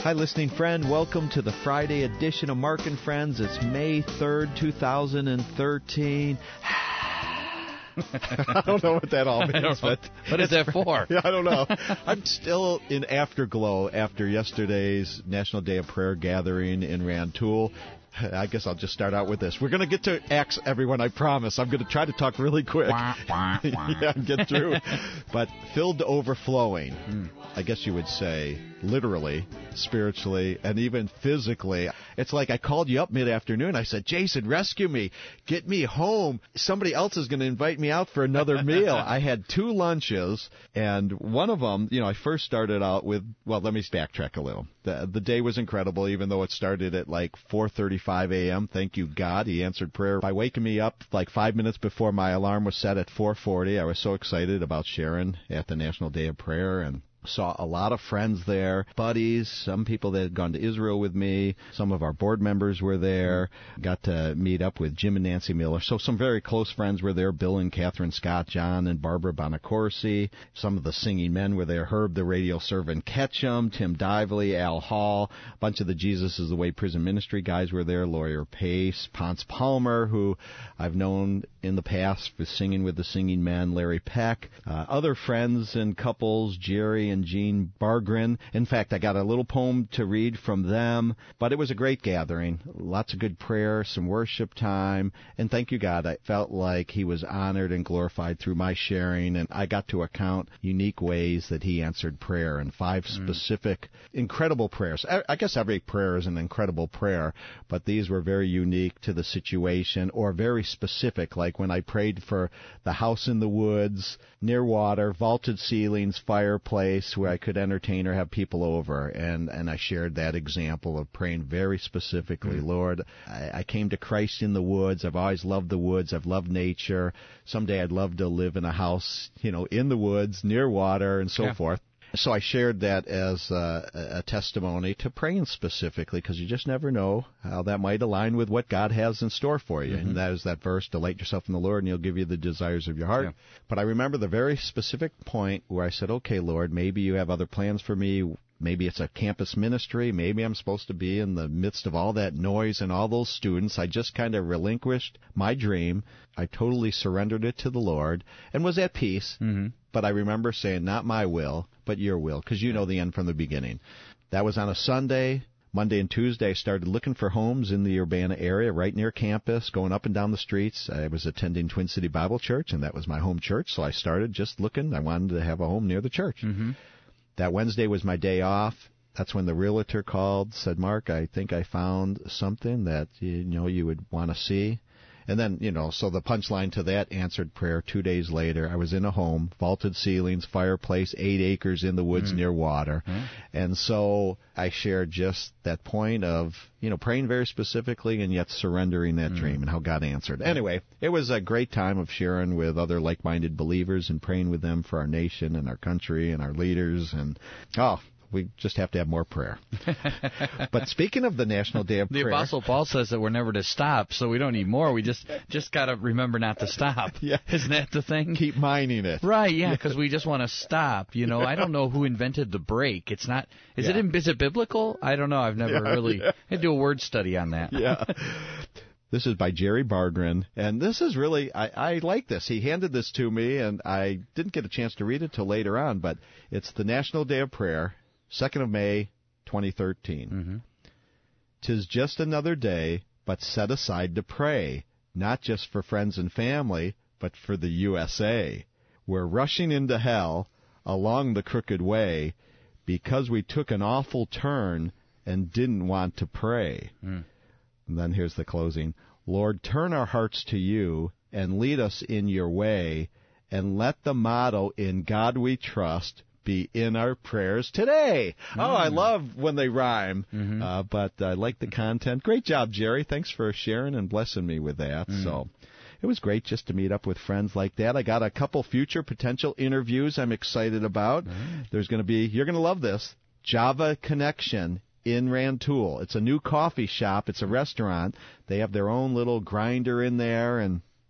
Hi, listening friend. Welcome to the Friday edition of Mark and Friends. It's May 3rd, 2013. I don't know what that all means. What is that for? Yeah, I don't know. I'm still in afterglow after yesterday's National Day of Prayer gathering in Rantoul. I guess I'll just start out with this. We're going to get to Acts, everyone, I promise. I'm going to try to talk really quick. Yeah, get through. But filled to overflowing, I guess you would say, literally, spiritually, and even physically. It's like I called you up mid-afternoon. I said, Jason, rescue me. Get me home. Somebody else is going to invite me out for another meal. I had 2 lunches, and one of them, I first started out with, well, let me backtrack a little. The day was incredible, even though it started at like 4:35 a.m. Thank you, God. He answered prayer by waking me up like 5 minutes before my alarm was set at 4:40. I was so excited about sharing at the National Day of Prayer, and saw a lot of friends there, buddies, some people that had gone to Israel with me. Some of our board members were there. Got to meet up with Jim and Nancy Miller. So some very close friends were there, Bill and Catherine Scott, John and Barbara Bonacorsi. Some of the singing men were there, Herb the radio servant Ketchum, Tim Dively, Al Hall. A bunch of the Jesus is the Way prison ministry guys were there, Lawyer Pace, Ponce Palmer, who I've known in the past for singing with the singing men, Larry Peck. Other friends and couples, Jerry and Jean Bargren. In fact, I got a little poem to read from them, but it was a great gathering. Lots of good prayer, some worship time, and thank you, God. I felt like He was honored and glorified through my sharing, and I got to account unique ways that He answered prayer and 5 specific, incredible prayers. I guess every prayer is an incredible prayer, but these were very unique to the situation or very specific, like when I prayed for the house in the woods, near water, vaulted ceilings, fireplace, where I could entertain or have people over, and I shared that example of praying very specifically. Lord, I came to Christ in the woods. I've always loved the woods. I've loved nature. Someday I'd love to live in a house, in the woods, near water, and so forth. So I shared that as a testimony to praying specifically, because you just never know how that might align with what God has in store for you. And that is that verse, delight yourself in the Lord, and He'll give you the desires of your heart. But I remember the very specific point where I said, okay, Lord, maybe you have other plans for me. Maybe it's a campus ministry. Maybe I'm supposed to be in the midst of all that noise and all those students. I just kind of relinquished my dream. I totally surrendered it to the Lord and was at peace. But I remember saying, not my will, but your will, because you know the end from the beginning. That was on a Sunday. Monday and Tuesday, I started looking for homes in the Urbana area, right near campus, going up and down the streets. I was attending Twin City Bible Church, and that was my home church, so I started just looking. I wanted to have a home near the church. That Wednesday was my day off. That's when the realtor called, said, Mark, I think I found something that you would want to see. And then, so the punchline to that, answered prayer 2 days later. I was in a home, vaulted ceilings, fireplace, 8 acres in the woods near water. And so I shared just that point of, praying very specifically and yet surrendering that dream and how God answered. Anyway, it was a great time of sharing with other like-minded believers and praying with them for our nation and our country and our leaders. And, we just have to have more prayer. But speaking of the National Day of Prayer... The Apostle Paul says that we're never to stop, so we don't need more. We just got to remember not to stop. Isn't that the thing? Keep mining it. Right, because we just want to stop. I don't know who invented the break. It's not... Is it biblical? I don't know. I've never really... I had to do a word study on that. This is by Jerry Bargren, and this is really, I like this. He handed this to me, and I didn't get a chance to read it till later on, but it's the National Day of Prayer, 2nd of May, 2013. 'Tis just another day, but set aside to pray, not just for friends and family, but for the USA. We're rushing into hell along the crooked way because we took an awful turn and didn't want to pray. And then here's the closing. Lord, turn our hearts to you and lead us in your way, and let the motto, in God we trust, be in our prayers today. I love when they rhyme, but I like the content. Great job, Jerry. Thanks for sharing and blessing me with that. So it was great just to meet up with friends like that. I got a couple future potential interviews I'm excited about. There's going to be, you're going to love this, Java Connection in Rantoul. It's a new coffee shop. It's a restaurant. They have their own little grinder in there, and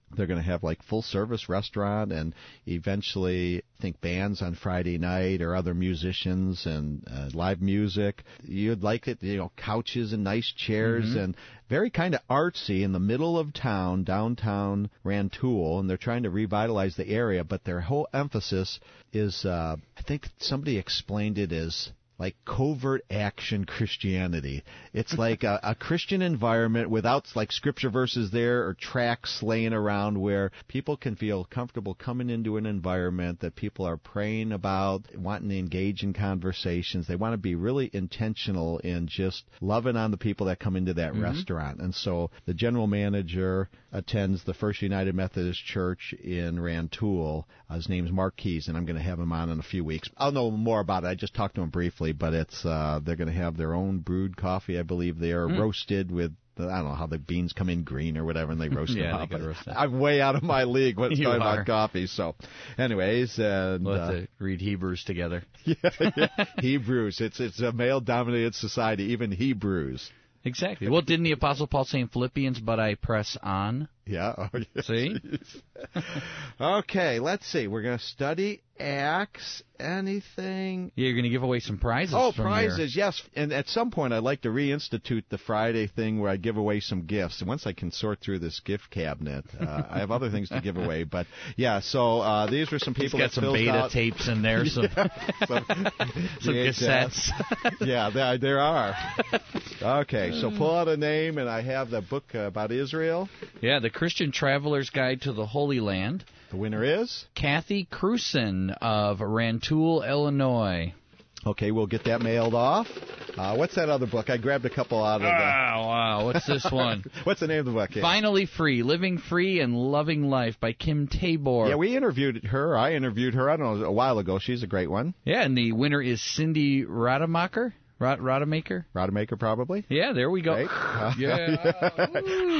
They're going to have like full-service restaurant and eventually, I think, bands on Friday night or other musicians and live music. You'd like it, couches and nice chairs and very kind of artsy in the middle of town, downtown Rantoul, and they're trying to revitalize the area, but their whole emphasis is, I think somebody explained it as like covert action Christianity. It's like a Christian environment without like scripture verses there or tracts laying around where people can feel comfortable coming into an environment that people are praying about, wanting to engage in conversations. They want to be really intentional in just loving on the people that come into that restaurant. And so the general manager attends the First United Methodist Church in Rantoul. His name's Mark Keys, and I'm going to have him on in a few weeks. I'll know more about it. I just talked to him briefly, but it's they're going to have their own brewed coffee, I believe. They are roasted with, I don't know how the beans come in green or whatever, and they roast them up. I'm way out of my league when it's talking about coffee. So, anyways, and we'll have to read Hebrews together. Hebrews. It's a male-dominated society, even Hebrews. Exactly. Well, didn't the Apostle Paul say in Philippians, "But I press on"? Yeah. Oh, yes. See? Okay, let's see. We're going to study Acts. Anything? Yeah, you're going to give away some prizes. Oh, from prizes, yes. And at some point, I'd like to reinstitute the Friday thing where I give away some gifts. And once I can sort through this gift cabinet, I have other things to give away. But, yeah, so these were some people that filled out. He's got some beta tapes in there, some cassettes. Yeah, there are. Okay, so pull out a name, and I have the book about Israel. Yeah, the Christian Traveler's Guide to the Holy Land. The winner is? Kathy Cruson of Rantoul, Illinois. Okay, we'll get that mailed off. What's that other book? I grabbed a couple out of the... Wow. What's this one? What's the name of the book? Finally Free, Living Free and Loving Life by Kim Tabor. Yeah, we interviewed her. I interviewed her, I don't know, a while ago. She's a great one. Yeah, and the winner is Cindy Rademacher. Rademacher? Rademacher, probably. Yeah, there we go. Right? Yeah.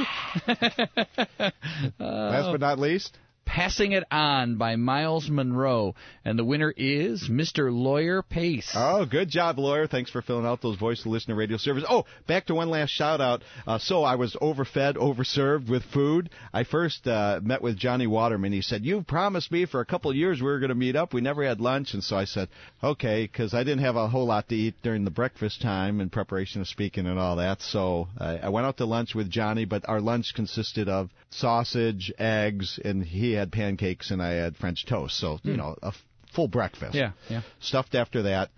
Last but not least... Passing It On by Miles Monroe. And the winner is Mr. Lawyer Pace. Oh, good job, Lawyer. Thanks for filling out those voice to listener radio servers. Oh, back to one last shout-out. So I was overfed, overserved with food. I first met with Johnny Waterman. He said, "You promised me for a couple of years we were going to meet up. We never had lunch." And so I said, okay, because I didn't have a whole lot to eat during the breakfast time in preparation of speaking and all that. So I went out to lunch with Johnny, but our lunch consisted of sausage, eggs, and he had pancakes and I had French toast. So, a full breakfast. Yeah. Stuffed after that.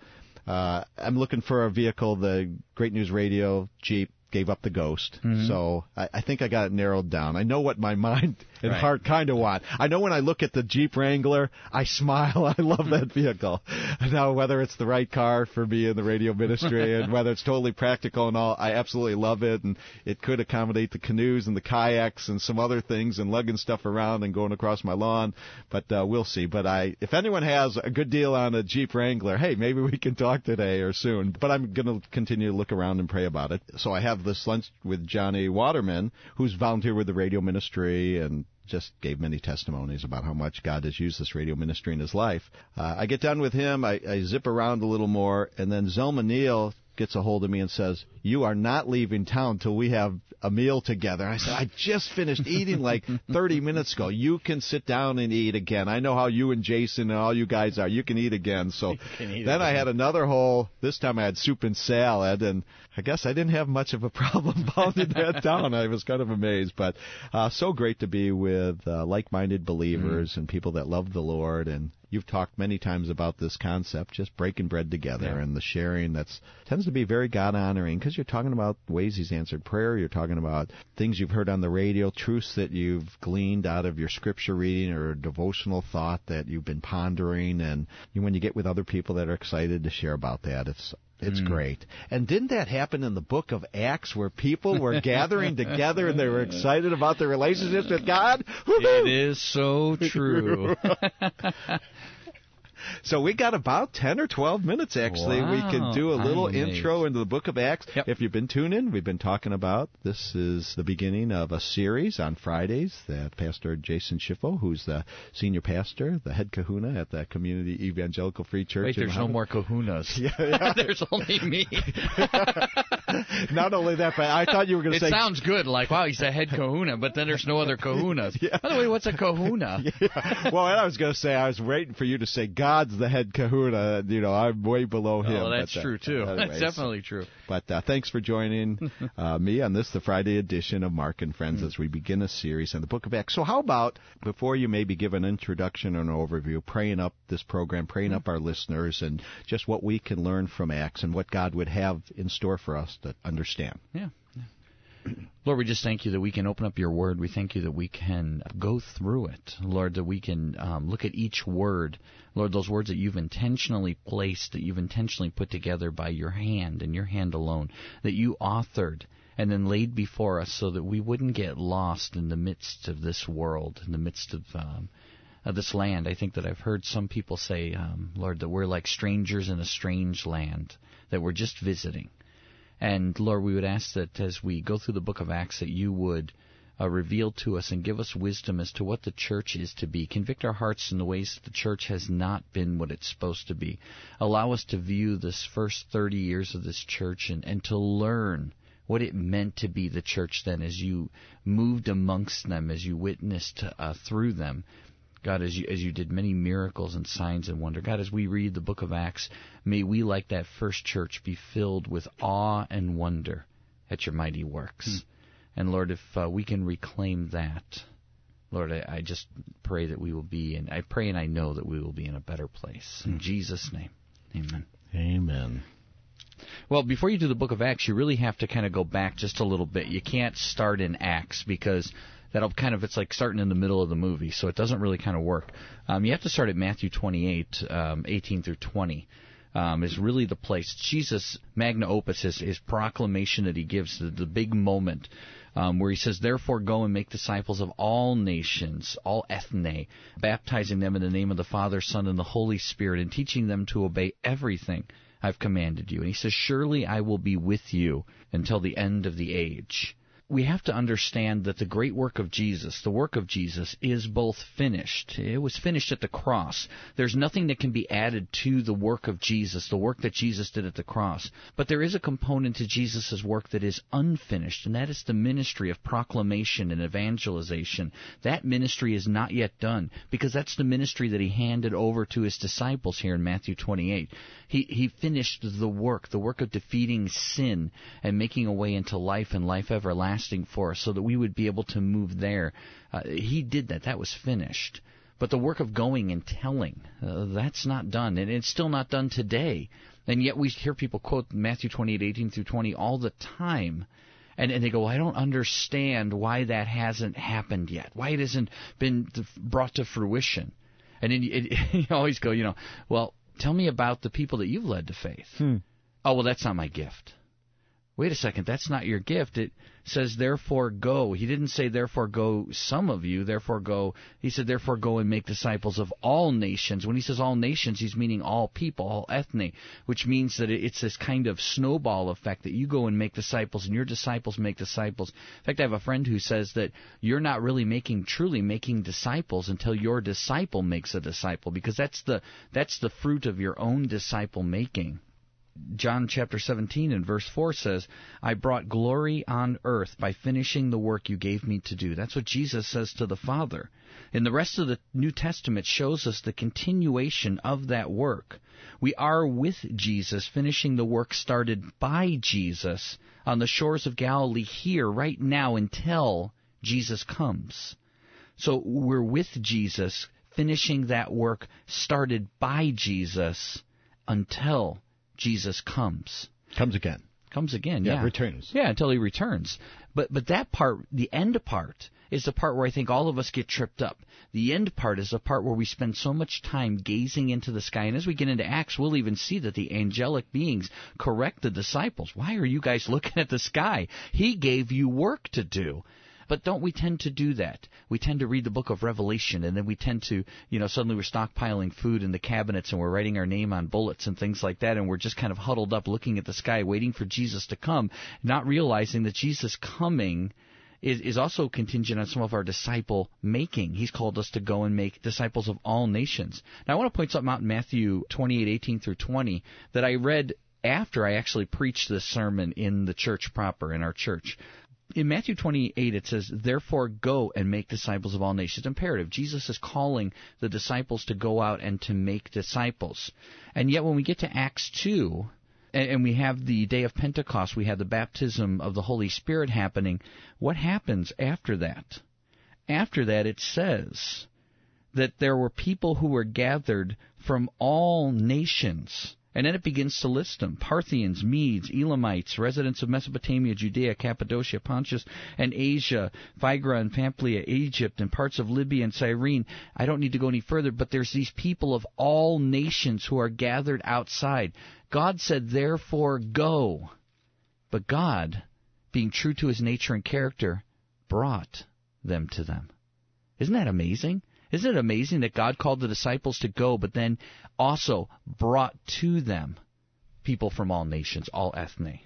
I'm looking for a vehicle. The Great News Radio Jeep gave up the Ghost. So I think I got it narrowed down. I know what my mind and heart kind of want. I know when I look at the Jeep Wrangler, I smile. I love that vehicle. Now, whether it's the right car for me in the radio ministry and whether it's totally practical and all, I absolutely love it. And it could accommodate the canoes and the kayaks and some other things and lugging stuff around and going across my lawn. But we'll see. But if anyone has a good deal on a Jeep Wrangler, hey, maybe we can talk today or soon. But I'm going to continue to look around and pray about it. So I have this lunch with Johnny Waterman, who's volunteered with the radio ministry and just gave many testimonies about how much God has used this radio ministry in his life. I get done with him, I zip around a little more, and then Zelma Neal gets a hold of me and says, "You are not leaving town till we have a meal together." I said, "I just finished eating like 30 minutes ago. You can sit down and eat again. I know how you and Jason and all you guys are. You can eat again." So then I had another this time I had soup and salad, and I guess I didn't have much of a problem pounding that down. I was kind of amazed, but so great to be with like-minded believers and people that love the Lord. And you've talked many times about this concept, just breaking bread together and the sharing tends to be very God-honoring because you're talking about ways he's answered prayer. You're talking about things you've heard on the radio, truths that you've gleaned out of your scripture reading or devotional thought that you've been pondering. And when you get with other people that are excited to share about that, it's great. And didn't that happen in the book of Acts where people were gathering together and they were excited about their relationships with God? It is so true. So we got about 10 or 12 minutes, actually. Wow, we can do a little I'm amazed. intro into the book of Acts. Yep. If you've been tuning, we've been talking about, this is the beginning of a series on Fridays that Pastor Jason Schiffo, who's the senior pastor, the head kahuna at the Community Evangelical Free Church. Wait, there's no more kahunas. Yeah. There's only me. Not only that, but I thought you were going to say... It sounds good, like, wow, he's a head kahuna, but then there's no other kahunas. Yeah. By the way, what's a kahuna? Yeah. Well, and I was going to say, I was waiting for you to say God's the head kahuna. You know, I'm way below him. Oh, that's true, too. Anyways. That's definitely true. But thanks for joining me on this, the Friday edition of Mark and Friends, as we begin a series on the book of Acts. So how about, before you maybe give an introduction or an overview, praying up this program, praying up our listeners, and just what we can learn from Acts and what God would have in store for us to understand. Yeah. Lord, we just thank you that we can open up your word. We thank you that we can go through it. Lord, that we can look at each word. Lord, those words that you've intentionally placed, that you've intentionally put together by your hand and your hand alone, that you authored and then laid before us so that we wouldn't get lost in the midst of this world, in the midst of this land. I think that I've heard some people say, Lord, that we're like strangers in a strange land, that we're just visiting. And, Lord, we would ask that as we go through the book of Acts that you would reveal to us and give us wisdom as to what the church is to be. Convict our hearts in the ways that the church has not been what it's supposed to be. Allow us to view this first 30 years of this church and to learn what it meant to be the church then as you moved amongst them, as you witnessed through them. God, as you did many miracles and signs and wonder. God, as we read the book of Acts, may we, like that first church, be filled with awe and wonder at your mighty works. And, Lord, if we can reclaim that, Lord, I just pray that we will be, and I pray and I know that we will be in a better place. In Jesus' name, amen. Amen. Well, before you do the book of Acts, you really have to kind of go back just a little bit. You can't start in Acts because that'll kind of, it's like starting in the middle of the movie, so it doesn't really kind of work. You have to start at Matthew 28, 18 through 20. Is really the place. Jesus' magna opus, his proclamation that he gives, the big moment where he says, "Therefore go and make disciples of all nations, all ethne, baptizing them in the name of the Father, Son, and the Holy Spirit, and teaching them to obey everything I've commanded you." And he says, "Surely I will be with you until the end of the age." We have to understand that the great work of Jesus, the work of Jesus, is both finished. It was finished at the cross. There's nothing that can be added to the work of Jesus, the work that Jesus did at the cross. But there is a component to Jesus' work that is unfinished, and that is the ministry of proclamation and evangelization. That ministry is not yet done, because that's the ministry that he handed over to his disciples here in Matthew 28. He finished the work of defeating sin and making a way into life and life everlasting for us so that we would be able to move there. He did that. That was finished. But the work of going and telling, that's not done. And it's still not done today. And yet we hear people quote Matthew 28, 18 through 20 all the time. And they go, "I don't understand why that hasn't happened yet, why it hasn't been brought to fruition." And then you always go, well, tell me about the people that you've led to faith. Oh, well, that's not my gift. Wait a second, that's not your gift. It says, "Therefore go." He didn't say, "Therefore go some of you, therefore go." He said, "Therefore go and make disciples of all nations." When he says all nations, he's meaning all people, all ethne, which means that it's this kind of snowball effect that you go and make disciples and your disciples make disciples. In fact, I have a friend who says that you're not really truly making disciples until your disciple makes a disciple, because that's the fruit of your own disciple making. John chapter 17 and verse 4 says, "I brought glory on earth by finishing the work you gave me to do." That's what Jesus says to the Father. And the rest of the New Testament shows us the continuation of that work. We are with Jesus, finishing the work started by Jesus on the shores of Galilee here, right now, until Jesus comes. So we're with Jesus, finishing that work started by Jesus until Jesus comes. Comes again, yeah. Returns. Yeah, until he returns. But that part, the end part, is the part where I think all of us get tripped up. The end part is the part where we spend so much time gazing into the sky. And as we get into Acts, we'll even see that the angelic beings correct the disciples. "Why are you guys looking at the sky? He gave you work to do." But don't we tend to do that? We tend to read the book of Revelation, and then we tend to, suddenly we're stockpiling food in the cabinets, and we're writing our name on bullets and things like that, and we're just kind of huddled up looking at the sky, waiting for Jesus to come, not realizing that Jesus coming is also contingent on some of our disciple making. He's called us to go and make disciples of all nations. Now, I want to point something out in Matthew 28:18 through 20 that I read after I actually preached this sermon in the church proper, in our church. In Matthew 28, it says, "Therefore go and make disciples of all nations." Imperative. Jesus is calling the disciples to go out and to make disciples. And yet when we get to Acts 2, and we have the day of Pentecost, we have the baptism of the Holy Spirit happening, what happens after that? After that, it says that there were people who were gathered from all nations. And then it begins to list them: Parthians, Medes, Elamites, residents of Mesopotamia, Judea, Cappadocia, Pontus, and Asia, Phrygia and Pamphylia, Egypt, and parts of Libya and Cyrene. I don't need to go any further, but there's these people of all nations who are gathered outside. God said, "Therefore go." But God, being true to his nature and character, brought them to them. Isn't that amazing? Isn't it amazing that God called the disciples to go, but then also brought to them people from all nations, all ethne?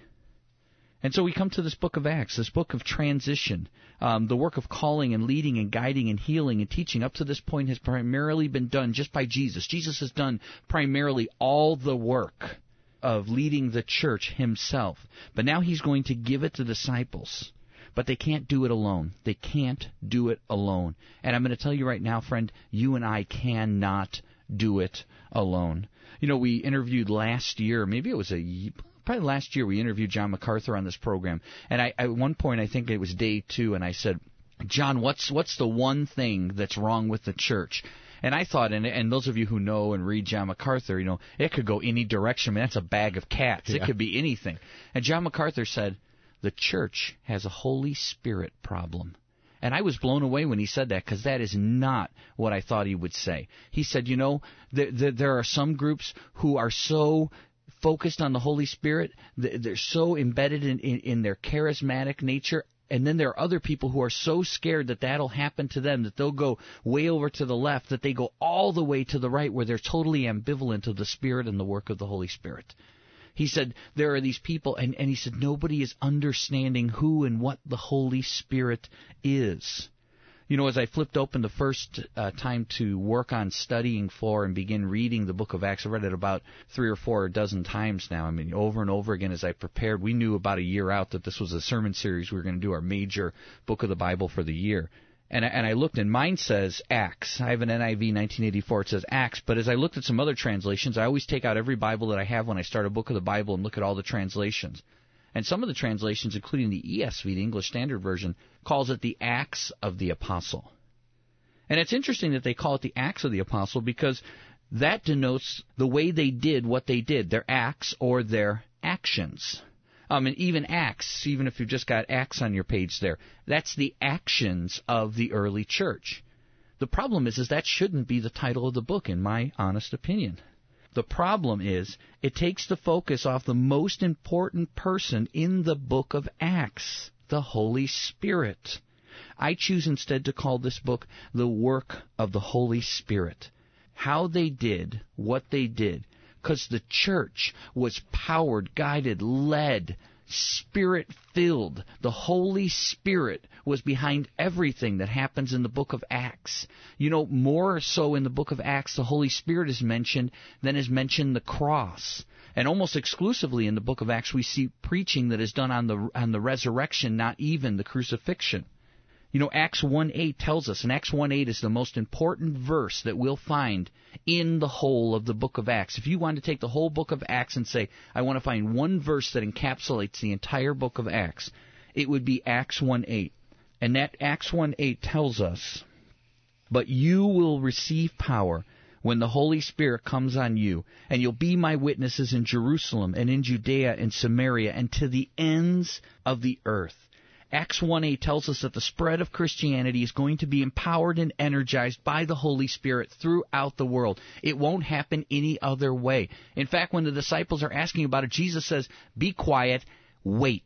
And so we come to this book of Acts, this book of transition. The work of calling and leading and guiding and healing and teaching up to this point has primarily been done just by Jesus. Jesus has done primarily all the work of leading the church himself. But now he's going to give it to disciples. But they can't do it alone. They can't do it alone. And I'm going to tell you right now, friend, you and I cannot do it alone. We interviewed last year, maybe it was probably last year, we interviewed John MacArthur on this program. And at one point, I think it was day 2, and I said, "John, what's the one thing that's wrong with the church?" And I thought, and those of you who know and read John MacArthur, it could go any direction. I mean, that's a bag of cats. Yeah. It could be anything. And John MacArthur said, "The church has a Holy Spirit problem." And I was blown away when he said that, because that is not what I thought he would say. He said, there are some groups who are so focused on the Holy Spirit, they're so embedded in their charismatic nature, and then there are other people who are so scared that that'll happen to them, that they'll go way over to the left, that they go all the way to the right, where they're totally ambivalent of the Spirit and the work of the Holy Spirit. He said there are these people, and he said nobody is understanding who and what the Holy Spirit is. As I flipped open the first time to work on studying for and begin reading the book of Acts, I've read it about 3 or 4 dozen times now. I mean, over and over again as I prepared. We knew about a year out that this was a sermon series. We were going to do our major book of the Bible for the year. And I looked, and mine says Acts. I have an NIV 1984. It says Acts. But as I looked at some other translations, I always take out every Bible that I have when I start a book of the Bible and look at all the translations. And some of the translations, including the ESV, the English Standard Version, calls it the Acts of the Apostle. And it's interesting that they call it the Acts of the Apostle, because that denotes the way they did what they did, their acts or their actions. And even Acts, even if you've just got Acts on your page there, that's the actions of the early church. The problem is that shouldn't be the title of the book, in my honest opinion. The problem is it takes the focus off the most important person in the book of Acts, the Holy Spirit. I choose instead to call this book The Work of the Holy Spirit. How they did what they did. Because the church was powered, guided, led, Spirit-filled. The Holy Spirit was behind everything that happens in the book of Acts. More so in the book of Acts, the Holy Spirit is mentioned than is mentioned the cross. And almost exclusively in the book of Acts, we see preaching that is done on the resurrection, not even the crucifixion. Acts 1:8 tells us, and Acts 1:8 is the most important verse that we'll find in the whole of the book of Acts. If you want to take the whole book of Acts and say, I want to find one verse that encapsulates the entire book of Acts, it would be Acts 1:8. And that Acts 1:8 tells us, "But you will receive power when the Holy Spirit comes on you, and you'll be my witnesses in Jerusalem and in Judea and Samaria and to the ends of the earth." Acts 1:8 tells us that the spread of Christianity is going to be empowered and energized by the Holy Spirit throughout the world. It won't happen any other way. In fact, when the disciples are asking about it, Jesus says, "Be quiet, wait.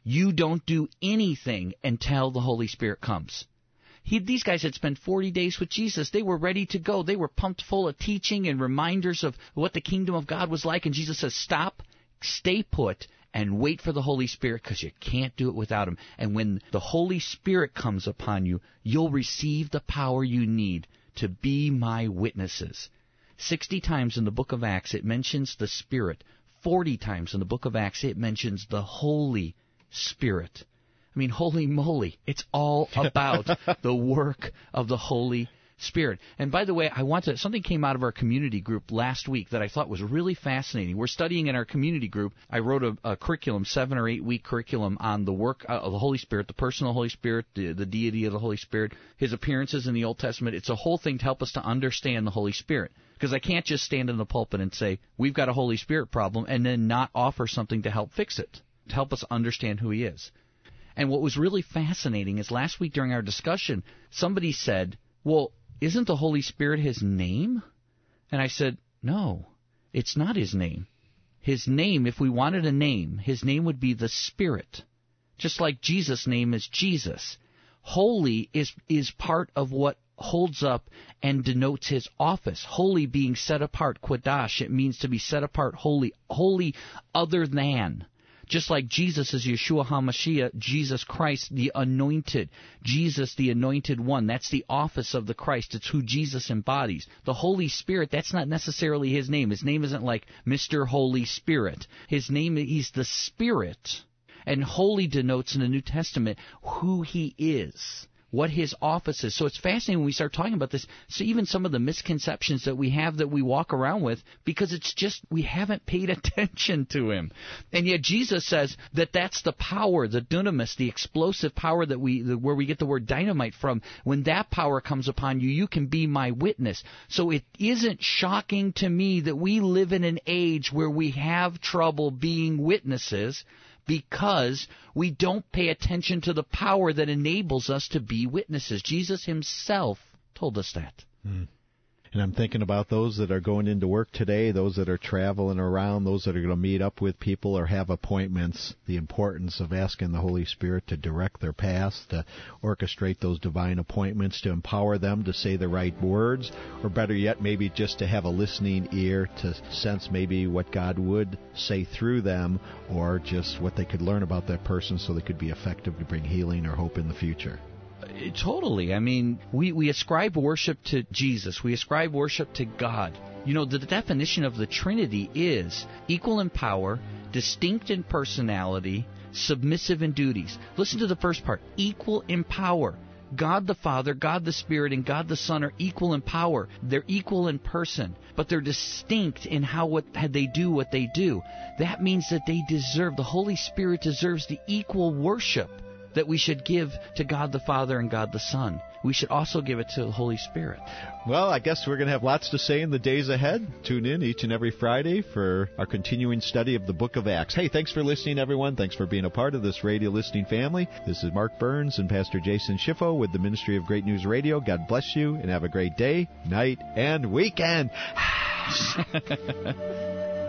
You don't do anything until the Holy Spirit comes. These guys had spent 40 days with Jesus. They were ready to go. They were pumped full of teaching and reminders of what the kingdom of God was like. And Jesus says, stop, stay put, and wait for the Holy Spirit, because you can't do it without Him. And when the Holy Spirit comes upon you, you'll receive the power you need to be my witnesses. 60 times in the book of Acts it mentions the Spirit. 40 times in the book of Acts it mentions the Holy Spirit. I mean, holy moly, it's all about the work of the Holy Spirit. And by the way, something came out of our community group last week that I thought was really fascinating. We're studying in our community group. I wrote a curriculum, 7 or 8 week curriculum on the work of the Holy Spirit, the personal Holy Spirit, the deity of the Holy Spirit, His appearances in the Old Testament. It's a whole thing to help us to understand the Holy Spirit. Because I can't just stand in the pulpit and say, we've got a Holy Spirit problem, and then not offer something to help fix it, to help us understand who He is. And what was really fascinating is last week during our discussion, somebody said, well, isn't the Holy Spirit His name? And I said, no, it's not His name. His name, if we wanted a name, His name would be the Spirit. Just like Jesus' name is Jesus. Holy is part of what holds up and denotes His office. Holy being set apart, Quadash, it means to be set apart, holy other than. Just like Jesus is Yeshua HaMashiach, Jesus Christ, the anointed. Jesus, the anointed one. That's the office of the Christ. It's who Jesus embodies. The Holy Spirit, that's not necessarily His name. His name isn't like Mr. Holy Spirit. His name, He's the Spirit. And holy denotes in the New Testament who He is, what His office is. So it's fascinating when we start talking about this. So even some of the misconceptions that we have that we walk around with, because it's just we haven't paid attention to Him. And yet Jesus says that that's the power, the dunamis, the explosive power that where we get the word dynamite from. When that power comes upon you, you can be my witness. So it isn't shocking to me that we live in an age where we have trouble being witnesses, because we don't pay attention to the power that enables us to be witnesses. Jesus Himself told us that. And I'm thinking about those that are going into work today, those that are traveling around, those that are going to meet up with people or have appointments, the importance of asking the Holy Spirit to direct their paths, to orchestrate those divine appointments, to empower them to say the right words, or better yet, maybe just to have a listening ear to sense maybe what God would say through them, or just what they could learn about that person so they could be effective to bring healing or hope in the future. Totally. I mean, we ascribe worship to Jesus. We ascribe worship to God. You know, the definition of the Trinity is equal in power, distinct in personality, submissive in duties. Listen to the first part. Equal in power. God the Father, God the Spirit, and God the Son are equal in power. They're equal in person, but they're distinct in how they do what they do. That means that the Holy Spirit deserves the equal worship that we should give to God the Father and God the Son. We should also give it to the Holy Spirit. Well, I guess we're going to have lots to say in the days ahead. Tune in each and every Friday for our continuing study of the book of Acts. Hey, thanks for listening, everyone. Thanks for being a part of this radio listening family. This is Mark Burns and Pastor Jason Schiffo with the Ministry of Great News Radio. God bless you and have a great day, night, and weekend.